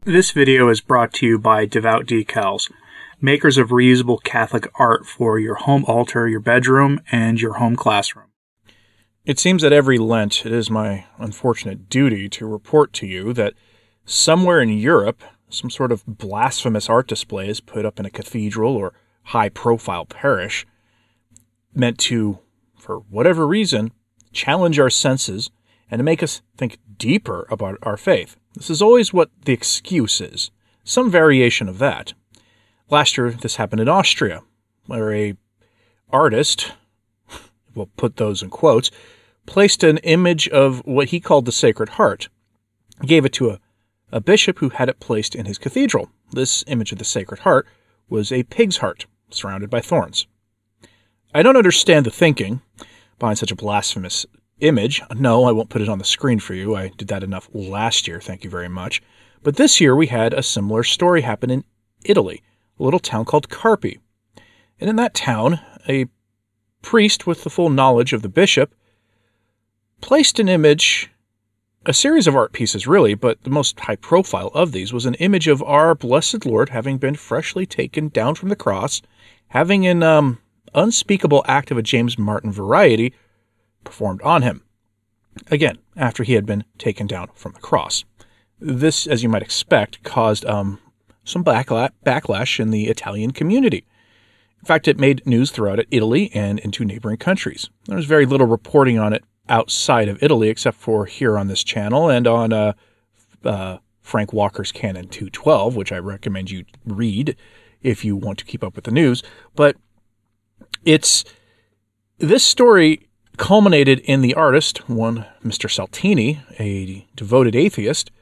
This video is brought to you by Devout Decals, makers of reusable Catholic art for your home altar, your bedroom, and your home classroom. It seems that every Lent it is my unfortunate duty to report to you that somewhere in Europe, some sort of blasphemous art display is put up in a cathedral or high-profile parish, meant to, for whatever reason, challenge our senses and to make us think deeper about our faith. This is always what the excuse is, some variation of that. Last year, this happened in Austria, where a artist, we'll put those in quotes, placed an image of what he called the Sacred Heart. He gave it to a bishop who had it placed in his cathedral. This image of the Sacred Heart was a pig's heart, surrounded by thorns. I don't understand the thinking behind such a blasphemous image. No, I won't put it on the screen for you. I did that enough last year, thank you very much. But this year we had a similar story happen in Italy, a little town called Carpi. And in that town, a priest with the full knowledge of the bishop placed an image, a series of art pieces really, but the most high profile of these was an image of our blessed Lord having been freshly taken down from the cross, having an unspeakable act of a James Martin variety performed on him. Again, after he had been taken down from the cross. This, as you might expect, caused some backlash in the Italian community. In fact, it made news throughout Italy and into neighboring countries. There was very little reporting on it outside of Italy, except for here on this channel and on Frank Walker's Canon 212, which I recommend you read if you want to keep up with the news. But this story culminated in the artist, one Mr. Saltini, a devoted atheist.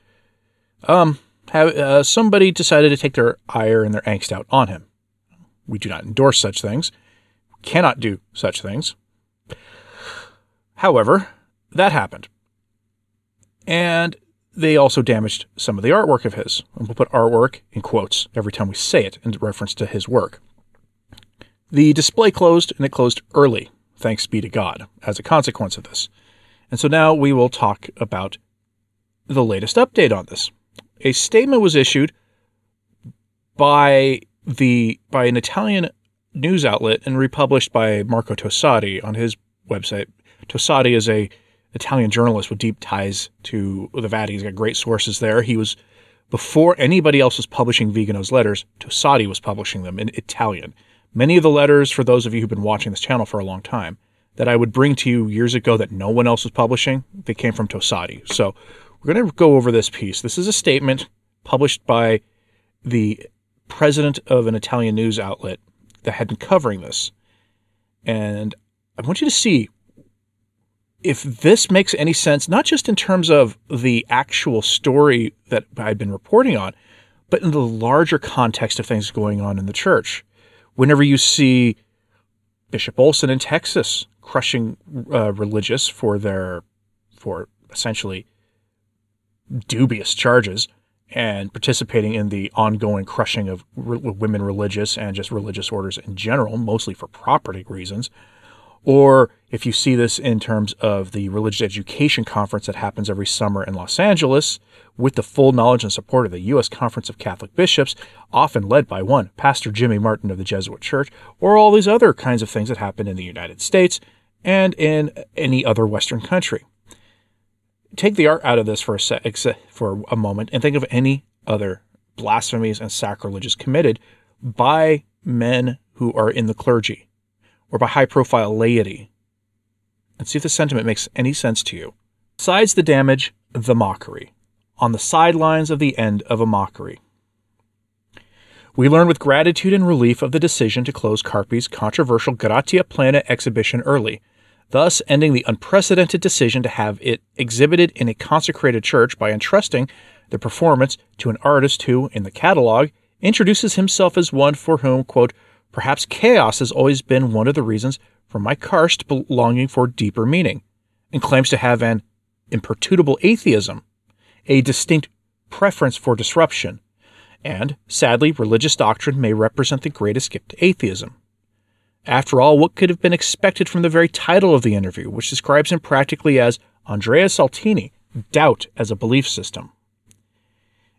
Somebody decided to take their ire and their angst out on him. We do not endorse such things, cannot do such things. However, that happened. And they also damaged some of the artwork of his. And we'll put artwork in quotes every time we say it in reference to his work. The display closed, and it closed early, thanks be to God, as a consequence of this. And so now we will talk about the latest update on this. A statement was issued by an Italian news outlet and republished by Marco Tossati on his website. Tossati is an Italian journalist with deep ties to the Vatican. He's got great sources there. He was, before anybody else was publishing Vigano's letters, Tossati was publishing them in Italian. Many of the letters, for those of you who've been watching this channel for a long time, that I would bring to you years ago that no one else was publishing, they came from Tossati. So we're going to go over this piece. This is a statement published by the president of an Italian news outlet that had been covering this. And I want you to see if this makes any sense, not just in terms of the actual story that I've been reporting on, but in the larger context of things going on in the church. Whenever you see Bishop Olson in Texas crushing religious for essentially dubious charges and participating in the ongoing crushing of women religious and just religious orders in general, mostly for property reasons, or if you see this in terms of the religious education conference that happens every summer in Los Angeles with the full knowledge and support of the U.S. Conference of Catholic Bishops, often led by one, Pastor Jimmy Martin of the Jesuit Church, or all these other kinds of things that happen in the United States and in any other Western country. Take the art out of this for a moment and think of any other blasphemies and sacrileges committed by men who are in the clergy or by high-profile laity, and see if the sentiment makes any sense to you. Besides the damage, the mockery. On the sidelines of the end of a mockery. We learn with gratitude and relief of the decision to close Carpi's controversial Gratia Plena exhibition early, thus ending the unprecedented decision to have it exhibited in a consecrated church by entrusting the performance to an artist who, in the catalog, introduces himself as one for whom, quote, perhaps chaos has always been one of the reasons for my karst longing for deeper meaning, and claims to have an imperturbable atheism, a distinct preference for disruption, and, sadly, religious doctrine may represent the greatest gift to atheism. After all, what could have been expected from the very title of the interview, which describes him practically as Andrea Saltini, doubt as a belief system?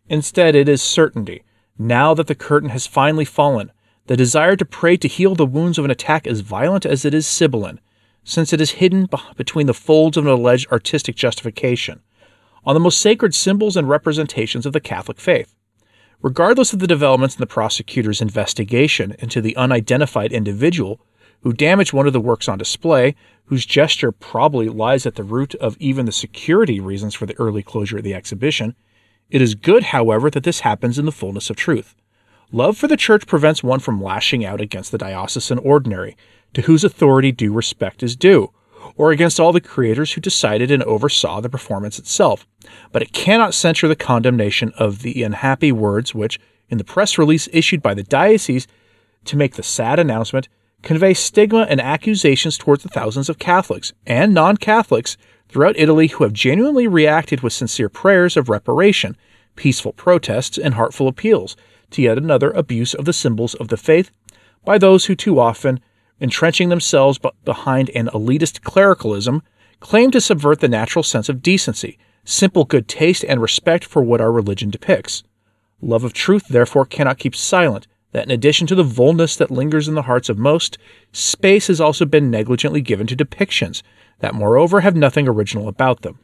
Instead, it is certainty. Now that the curtain has finally fallen, the desire to pray to heal the wounds of an attack is violent as it is sibylline, since it is hidden between the folds of an alleged artistic justification, on the most sacred symbols and representations of the Catholic faith. Regardless of the developments in the prosecutor's investigation into the unidentified individual who damaged one of the works on display, whose gesture probably lies at the root of even the security reasons for the early closure of the exhibition, it is good, however, that this happens in the fullness of truth. Love for the Church prevents one from lashing out against the diocesan ordinary, to whose authority due respect is due, or against all the creators who decided and oversaw the performance itself. But it cannot censure the condemnation of the unhappy words which, in the press release issued by the diocese to make the sad announcement, convey stigma and accusations towards the thousands of Catholics and non-Catholics throughout Italy who have genuinely reacted with sincere prayers of reparation, peaceful protests, and heartful appeals to yet another abuse of the symbols of the faith by those who too often, entrenching themselves behind an elitist clericalism, claim to subvert the natural sense of decency, simple good taste, and respect for what our religion depicts. Love of truth, therefore, cannot keep silent that in addition to the vulness that lingers in the hearts of most, space has also been negligently given to depictions that, moreover, have nothing original about them.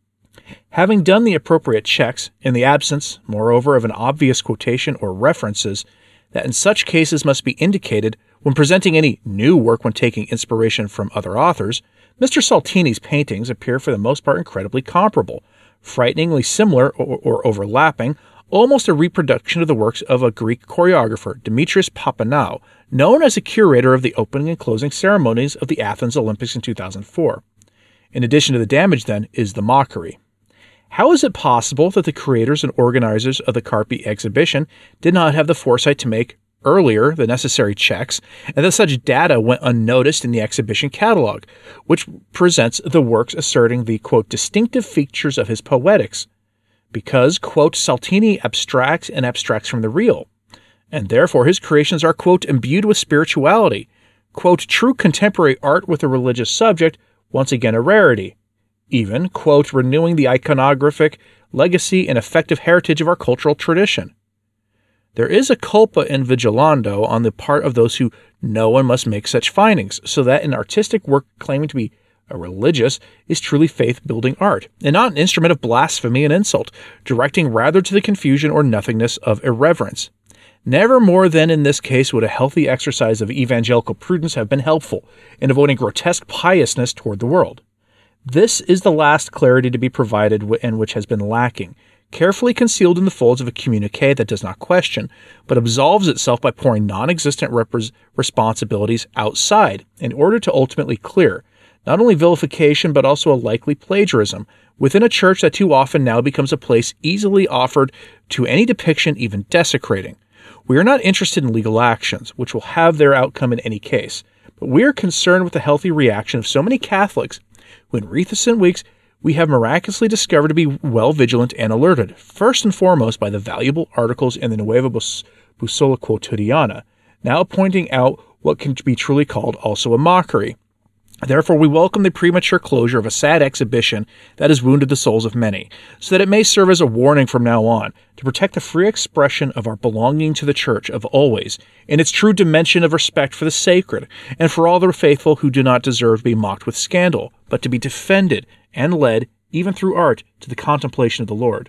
Having done the appropriate checks, in the absence, moreover, of an obvious quotation or references that in such cases must be indicated when presenting any new work when taking inspiration from other authors, Mr. Saltini's paintings appear for the most part incredibly comparable, frighteningly similar or overlapping, almost a reproduction of the works of a Greek choreographer, Demetrius Papanou, known as a curator of the opening and closing ceremonies of the Athens Olympics in 2004. In addition to the damage, then, is the mockery. How is it possible that the creators and organizers of the Carpi exhibition did not have the foresight to make earlier the necessary checks, and that such data went unnoticed in the exhibition catalog, which presents the works asserting the, quote, distinctive features of his poetics? Because, quote, Saltini abstracts from the real, and therefore his creations are, quote, imbued with spirituality, quote, true contemporary art with a religious subject, once again a rarity, even, quote, renewing the iconographic legacy and effective heritage of our cultural tradition. There is a culpa in vigilando on the part of those who know and must make such findings, so that an artistic work claiming to be a religious is truly faith-building art, and not an instrument of blasphemy and insult, directing rather to the confusion or nothingness of irreverence. Never more than in this case would a healthy exercise of evangelical prudence have been helpful in avoiding grotesque piousness toward the world. This is the last clarity to be provided and which has been lacking, carefully concealed in the folds of a communique that does not question, but absolves itself by pouring non-existent responsibilities outside in order to ultimately clear not only vilification but also a likely plagiarism within a church that too often now becomes a place easily offered to any depiction, even desecrating. We are not interested in legal actions, which will have their outcome in any case, but we are concerned with the healthy reaction of so many Catholics who in recent weeks we have miraculously discovered to be well vigilant and alerted, first and foremost by the valuable articles in the Nueva Bussola Quotidiana, now pointing out what can be truly called also a mockery. Therefore, we welcome the premature closure of a sad exhibition that has wounded the souls of many, so that it may serve as a warning from now on to protect the free expression of our belonging to the Church of always, in its true dimension of respect for the sacred, and for all the faithful who do not deserve to be mocked with scandal, but to be defended and led, even through art, to the contemplation of the Lord.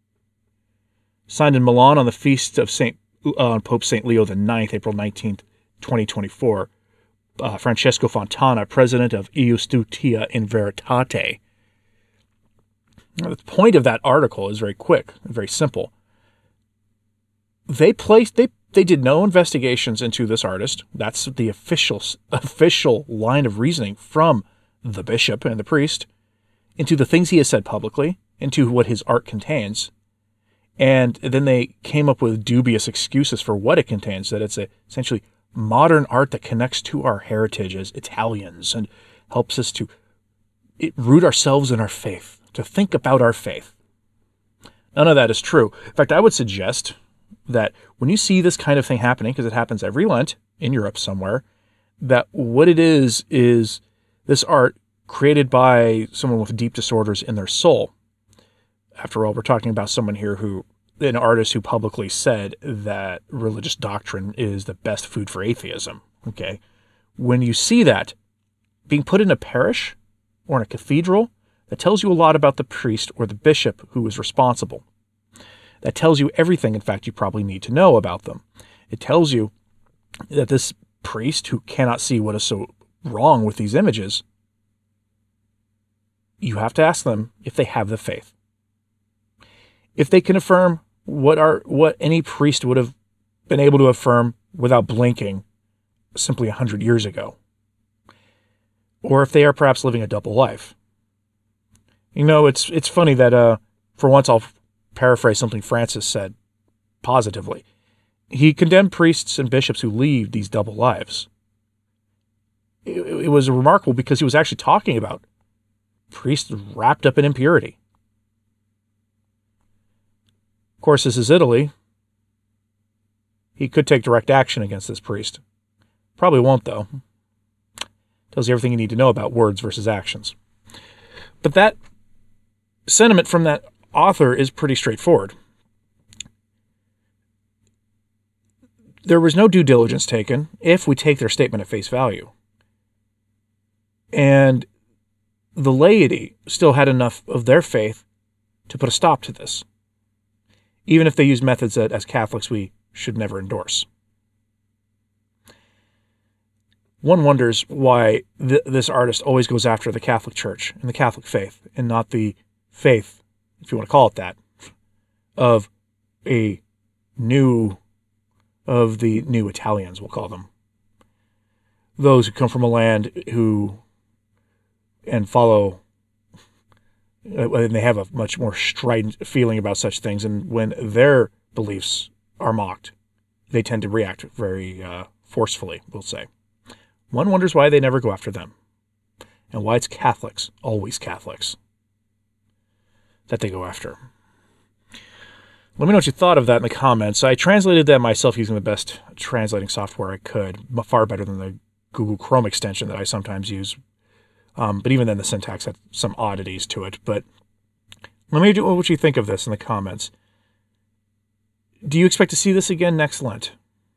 Signed in Milan on the feast of Pope St. Leo IX, April 19th, 2024, Francesco Fontana, president of Iustitia in Veritate. The point of that article is very quick, very simple. They did no investigations into this artist. That's the official line of reasoning from the bishop and the priest, into the things he has said publicly, into what his art contains. And then they came up with dubious excuses for what it contains, that it's essentially modern art that connects to our heritage as Italians and helps us to root ourselves in our faith, to think about our faith. None of that is true. In fact, I would suggest that when you see this kind of thing happening, because it happens every Lent in Europe somewhere, that what it is this art created by someone with deep disorders in their soul. After all, we're talking about someone here who an artist who publicly said that religious doctrine is the best food for atheism. Okay. When you see that being put in a parish or in a cathedral, that tells you a lot about the priest or the bishop who is responsible. That tells you everything, in fact, you probably need to know about them. It tells you that this priest who cannot see what is so wrong with these images, you have to ask them if they have the faith. If they can affirm what any priest would have been able to affirm without blinking simply 100 years ago. Or if they are perhaps living a double life. You know, it's funny that, for once I'll paraphrase something Francis said positively. He condemned priests and bishops who lead these double lives. It was remarkable because he was actually talking about priests wrapped up in impurity. Of course, this is Italy. He could take direct action against this priest. Probably won't, though. Tells you everything you need to know about words versus actions. But that sentiment from that author is pretty straightforward. There was no due diligence taken if we take their statement at face value. And the laity still had enough of their faith to put a stop to this, even if they use methods that, as Catholics, we should never endorse. One wonders why this artist always goes after the Catholic Church and the Catholic faith, and not the faith, if you want to call it that, of the new Italians, we'll call them. Those who come from a land and follow, and they have a much more strident feeling about such things, and when their beliefs are mocked, they tend to react very forcefully, we'll say. One wonders why they never go after them, and why it's Catholics, always Catholics, that they go after. Let me know what you thought of that in the comments. I translated that myself using the best translating software I could, far better than the Google Chrome extension that I sometimes use. But even then, the syntax had some oddities to it. But let me know what you think of this in the comments. Do you expect to see this again next Lent?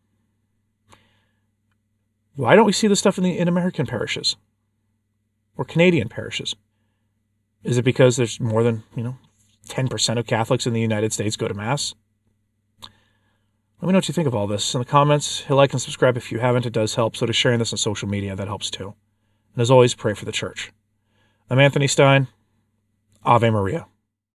Why don't we see this stuff in American parishes or Canadian parishes? Is it because there's more than 10% of Catholics in the United States go to Mass? Let me know what you think of all this in the comments. Hit like and subscribe if you haven't. It does help. So to sharing this on social media, that helps too. And as always, pray for the Church. I'm Anthony Stein. Ave Maria.